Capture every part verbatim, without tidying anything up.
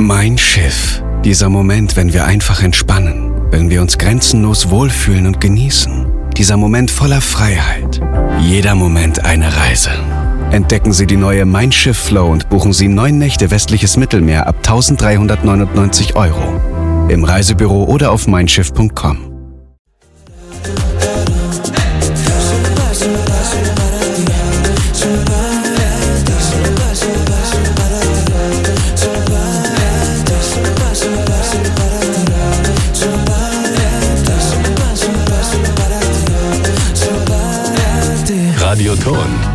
Mein Schiff. Dieser Moment, wenn wir einfach entspannen, wenn wir uns grenzenlos wohlfühlen und genießen. Dieser Moment voller Freiheit. Jeder Moment eine Reise. Entdecken Sie die neue Mein Schiff Flow und buchen Sie neun Nächte westliches Mittelmeer ab eintausenddreihundertneunundneunzig Euro. Im Reisebüro oder auf mein schiff punkt com. Radioton.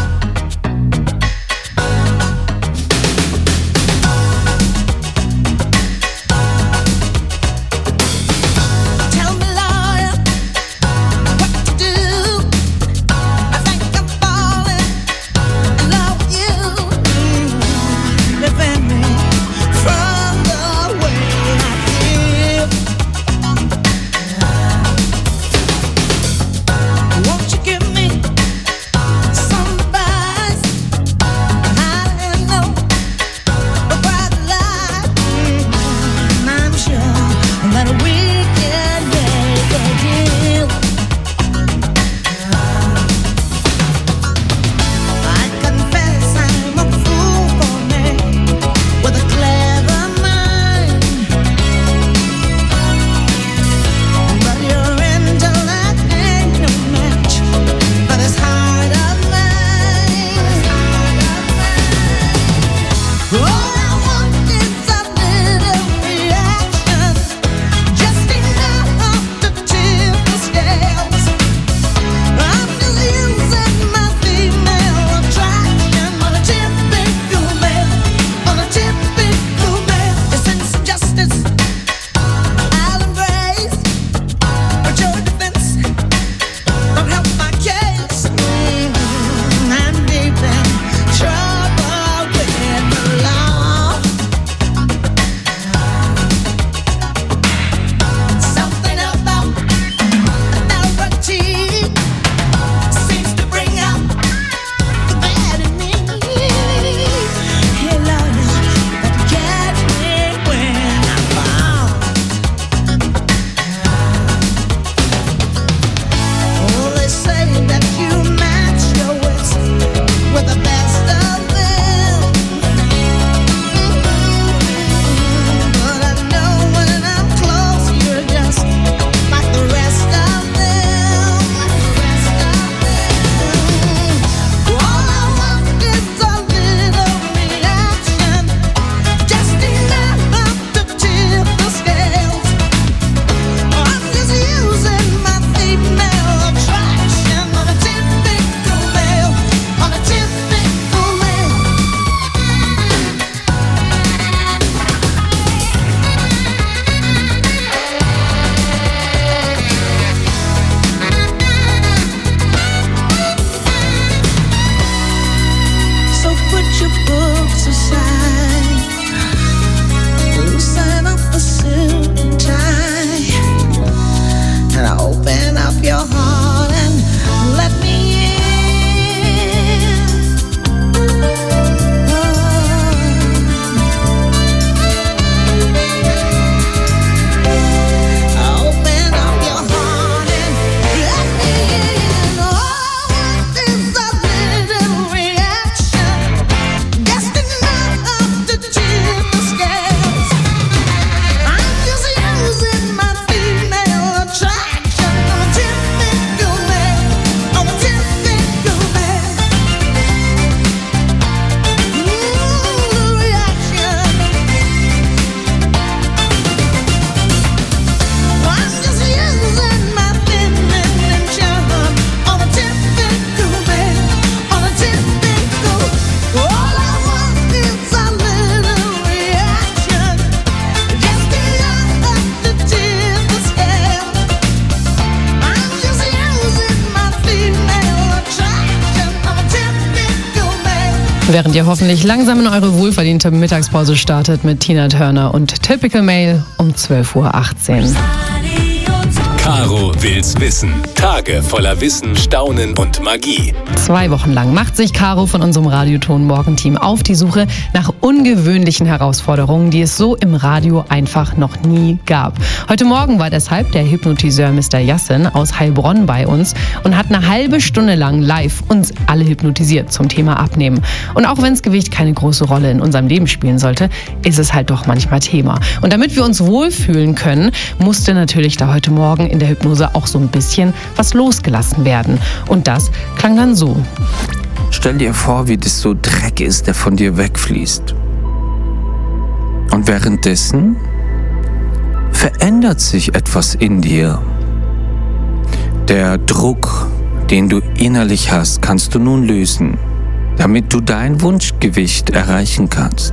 Während ihr hoffentlich langsam in eure wohlverdiente Mittagspause startet mit Tina Turner und Typical Male um zwölf Uhr achtzehn. Caro will's wissen. Tage voller Wissen, Staunen und Magie. Zwei Wochen lang macht sich Caro von unserem Radioton-Morgenteam auf die Suche nach ungewöhnlichen Herausforderungen, die es so im Radio einfach noch nie gab. Heute Morgen war deshalb der Hypnotiseur Mister Yassin aus Heilbronn bei uns und hat eine halbe Stunde lang live uns alle hypnotisiert zum Thema Abnehmen. Und auch wenn das Gewicht keine große Rolle in unserem Leben spielen sollte, ist es halt doch manchmal Thema. Und damit wir uns wohlfühlen können, musste natürlich da heute Morgen in der Hypnose auch so ein bisschen was losgelassen werden. Und das klang dann so. Stell dir vor, wie das so Dreck ist, der von dir wegfließt. Und währenddessen verändert sich etwas in dir. Der Druck, den du innerlich hast, kannst du nun lösen, damit du dein Wunschgewicht erreichen kannst.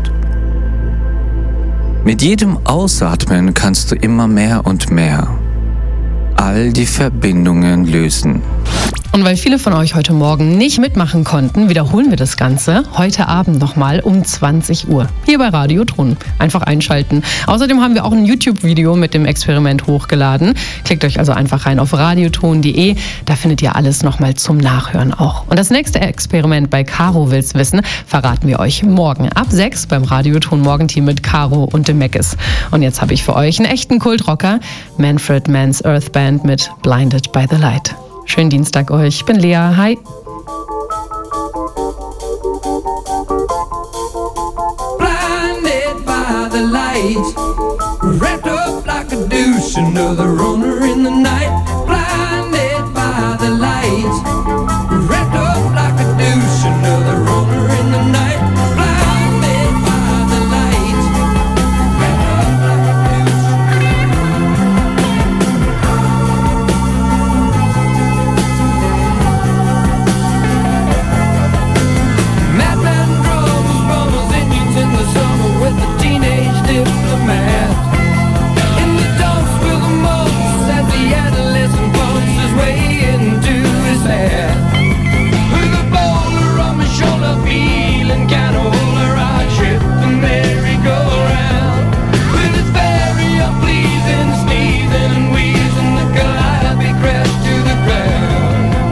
Mit jedem Ausatmen kannst du immer mehr und mehr all die Verbindungen lösen. Und weil viele von euch heute Morgen nicht mitmachen konnten, wiederholen wir das Ganze heute Abend nochmal um zwanzig Uhr. Hier bei Radioton. Einfach einschalten. Außerdem haben wir auch ein YouTube-Video mit dem Experiment hochgeladen. Klickt euch also einfach rein auf radioton punkt de. Da findet ihr alles nochmal zum Nachhören auch. Und das nächste Experiment bei Caro will's wissen, verraten wir euch morgen ab sechs beim Radioton Morgenteam mit Caro und dem Meckes. Und jetzt habe ich für euch einen echten Kultrocker, Manfred Mann's Earth Band mit Blinded by the Light. Schönen Dienstag euch. Ich bin Lea. Hi. Blinded by the light, wrapped up like a douche, another runner in the night. Blinded by the light, wrapped up like a douche, another runner in the night. Blinded by the light, wrapped up like a douche. Madman drums, runners, Indians in the summer with the teenage diplomat. In the dumps with the most as the adolescent bumps his way into his hat. With a boulder on my shoulder, feeling kinda older, I trip the merry-go-round. With its very unpleasing sneezing and wheezing, the calliope crashed to the ground.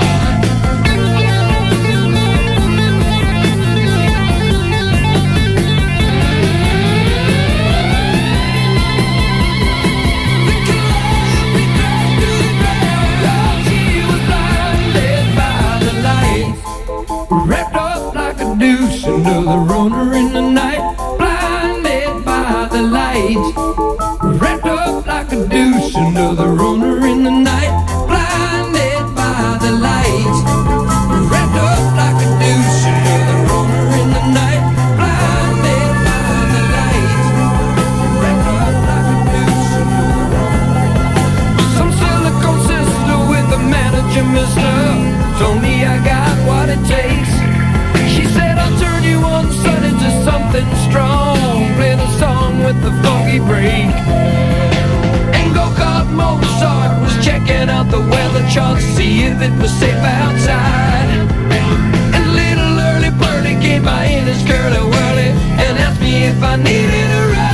Wrapped up like a douche, another runner in the night. Blinded by the light. Wrapped up like a douche, another runner in the night. Blinded by the light. Wrapped up like a douche, another runner in the night. Blinded by the light. Wrapped up like a douche, another runner. Some silicone sister with a manager, mister, told me I got what it takes. She said I'll turn you on sun into something strong, playing a song with a funky break. And go-kart Mozart was checking out the weather chart to see if it was safe outside. And little early birdie came by in his curly-whirly and asked me if I needed a ride.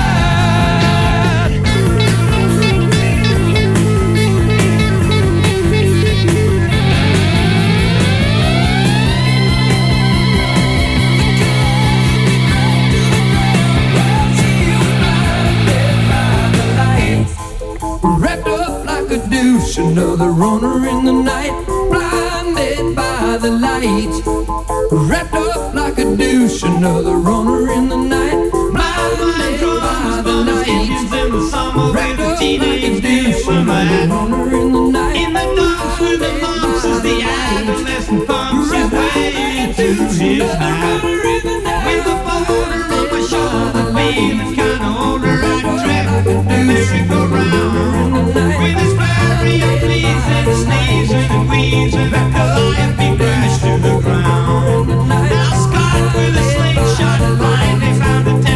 Wrapped up like a douche, another runner in the night. Blinded by the light. Wrapped up like a douche, another runner in the night. Blinded by the light. Wrapped up like a douche, another runner in the night. In the dark with the lumps as the adolescent bumps his way into his night. With a boulder on my shoulder, feeling kinda older, I trip the merry-go-round. With his very unpleasing sneezing and wheezing, the calliope crashed to the ground. Now Scott with a slingshot blindly found a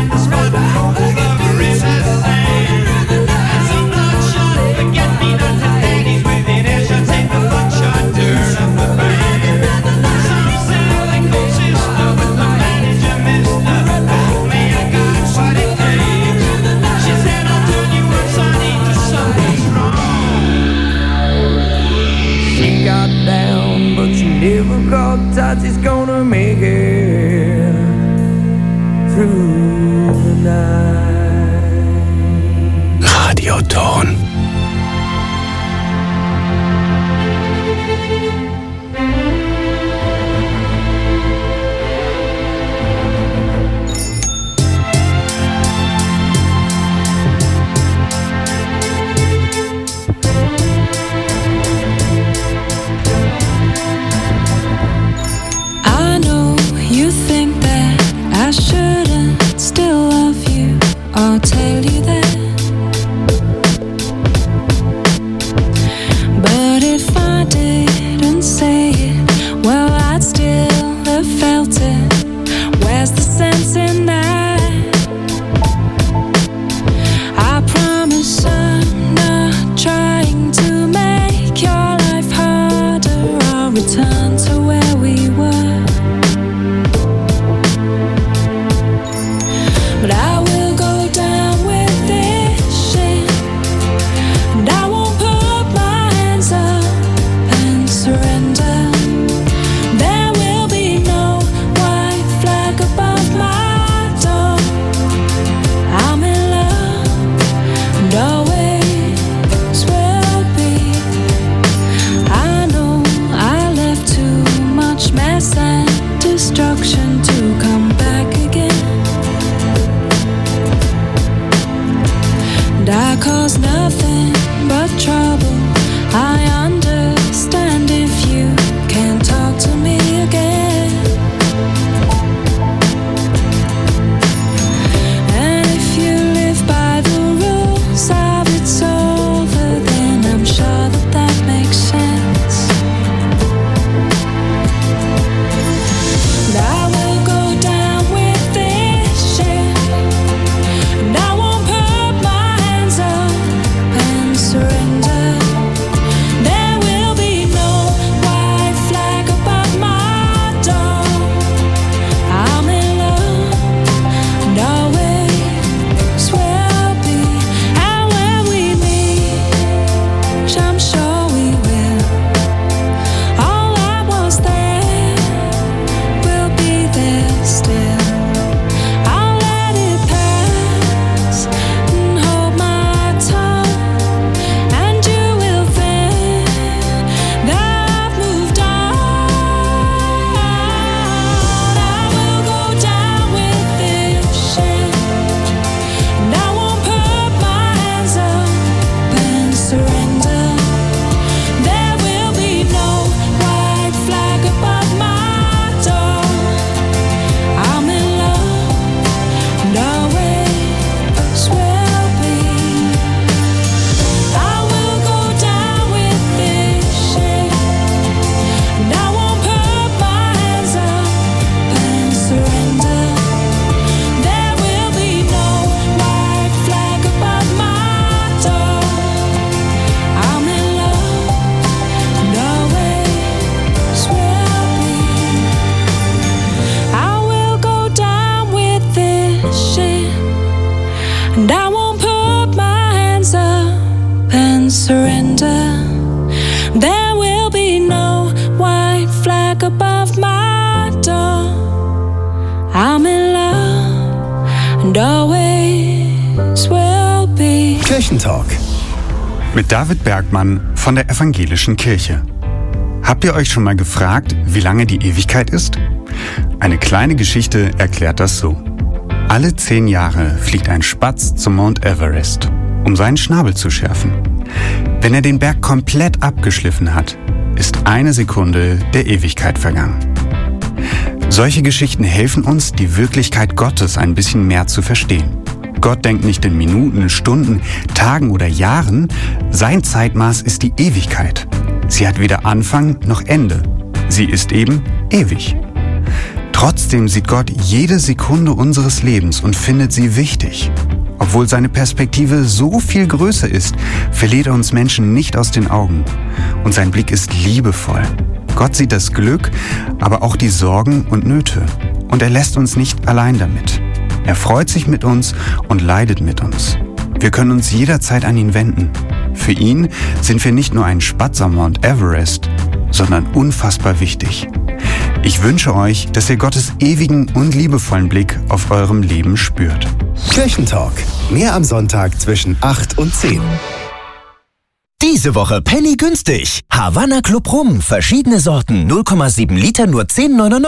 tell you that. But if I didn't say it, well, I'd still have felt it. Where's the sense in that? I promise I'm not trying to make your life harder. I'll return to where we were. But I will go down with this shit, and I won't put my hands up and surrender. There will be no white flag above my door. I'm in love and always will be. I know I left too much mess and destruction to come back again. And I cause nothing but trouble. I understand if you can't talk to me again. And if you live by the rules of it's over, then I'm sure that that makes sense. And I will go down with this shit, and I won't put my hands up and surrender. There will be no white flag above my door. I'm in love and always will be. And when we meet, which I'm sure we will, all that was there will be there still. I'll let it pass and hold my tongue, and you will think that I've moved on. I will go down with this shit, and I won't put my hands up and surrender. There will be no white flag above my door. I'm in love and always will be. I will go down with this shit, and I won't put my hands up and surrender. There will be no white flag above my door. I'm in love and always will be. I will go down with this shit, and I won't put my hands up and surrender. There will be no white flag above my door. I'm in love and always will be. Kirchentalk mit David Bergmann von der Evangelischen Kirche. Habt ihr euch schon mal gefragt, wie lange die Ewigkeit ist? Eine kleine Geschichte erklärt das so. Alle zehn Jahre fliegt ein Spatz zum Mount Everest, um seinen Schnabel zu schärfen. Wenn er den Berg komplett abgeschliffen hat, ist eine Sekunde der Ewigkeit vergangen. Solche Geschichten helfen uns, die Wirklichkeit Gottes ein bisschen mehr zu verstehen. Gott denkt nicht in Minuten, Stunden, Tagen oder Jahren. Sein Zeitmaß ist die Ewigkeit. Sie hat weder Anfang noch Ende. Sie ist eben ewig. Trotzdem sieht Gott jede Sekunde unseres Lebens und findet sie wichtig. Obwohl seine Perspektive so viel größer ist, verliert er uns Menschen nicht aus den Augen. Und sein Blick ist liebevoll. Gott sieht das Glück, aber auch die Sorgen und Nöte. Und er lässt uns nicht allein damit. Er freut sich mit uns und leidet mit uns. Wir können uns jederzeit an ihn wenden. Für ihn sind wir nicht nur ein Spatz am Mount Everest, sondern unfassbar wichtig. Ich wünsche euch, dass ihr Gottes ewigen und liebevollen Blick auf eurem Leben spürt. Kirchentalk. Mehr am Sonntag zwischen acht und zehn. Diese Woche Penny günstig. Havanna Club Rum. Verschiedene Sorten. null Komma sieben Liter nur zehn Euro neunundneunzig.